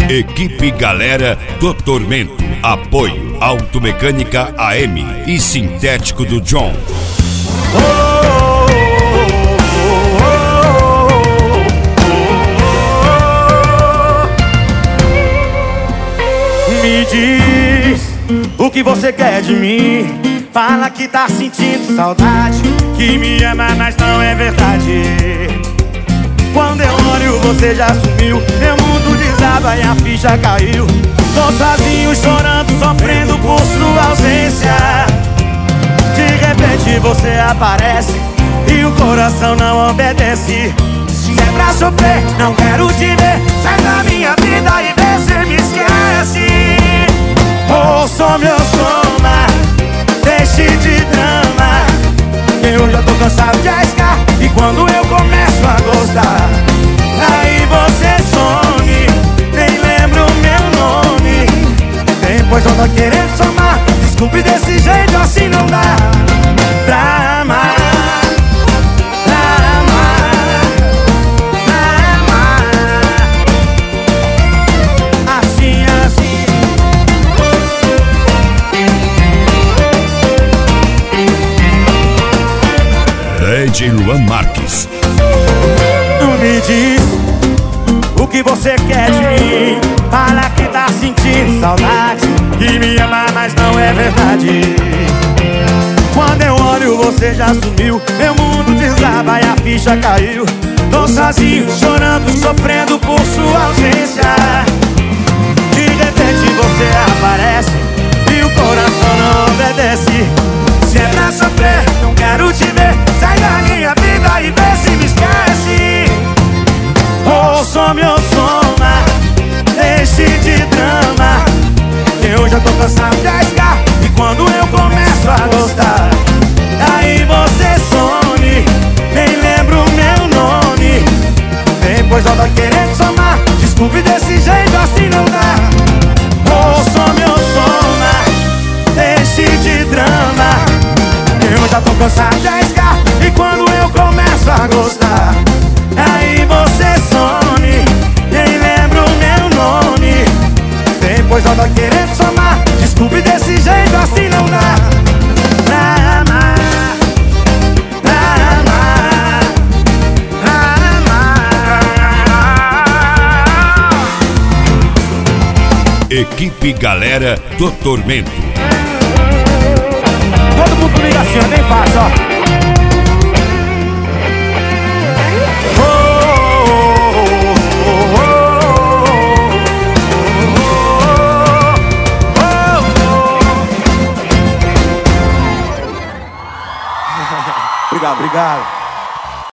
Equipe Galera do Tormento. Apoio Automecânica AM e Sintético do John. Me diz o que você quer de mim. Fala que tá sentindo saudade, que me ama, mas não é verdade. Quando eu olho você já sumiu, meu mundo desaba e a ficha caiu. Tô sozinho chorando, sofrendo por sua ausência. De repente você aparece e o coração não obedece. Se é pra sofrer, não quero te ver. Sai da minha vida e vê se me esquece. Ouça meu soma, deixe de drama. Eu já tô cansado de arriscar, e quando eu começo a gostar, aí você some, nem lembra o meu nome. Depois eu tô querendo somar. Desculpe, desse jeito assim não dá pra amar. DJ Luan Marques. Me diz o que você quer de mim. Fala que tá sentindo saudade, que me ama, mas não é verdade. Quando eu olho você já sumiu, meu mundo desaba e a ficha caiu. Tô sozinho, chorando, sofrendo por sua ausência. De repente você aparece e o coração não obedece. Se é pra sofrer, não quero te ver. Sai da minha vida e vê se me esquece. Ouça meu soma, deixe de drama. Eu já tô cansado de arriscar, e quando eu começo a gostar, aí você some, nem lembra o meu nome. Depois eu tô querendo somar. Desculpe, desse jeito assim não dá. Ouça meu soma, deixe de drama. Eu já tô cansado de arriscar, e quando eu começo a gostar, aí você some, nem lembra o meu nome. Depois eu tô querendo somar. Desculpe, desse jeito assim não dá pra amar, pra amar, pra amar. Equipe Galera do Tormento. Todo mundo comigo assim, é bem fácil, ó. Obrigado, obrigado.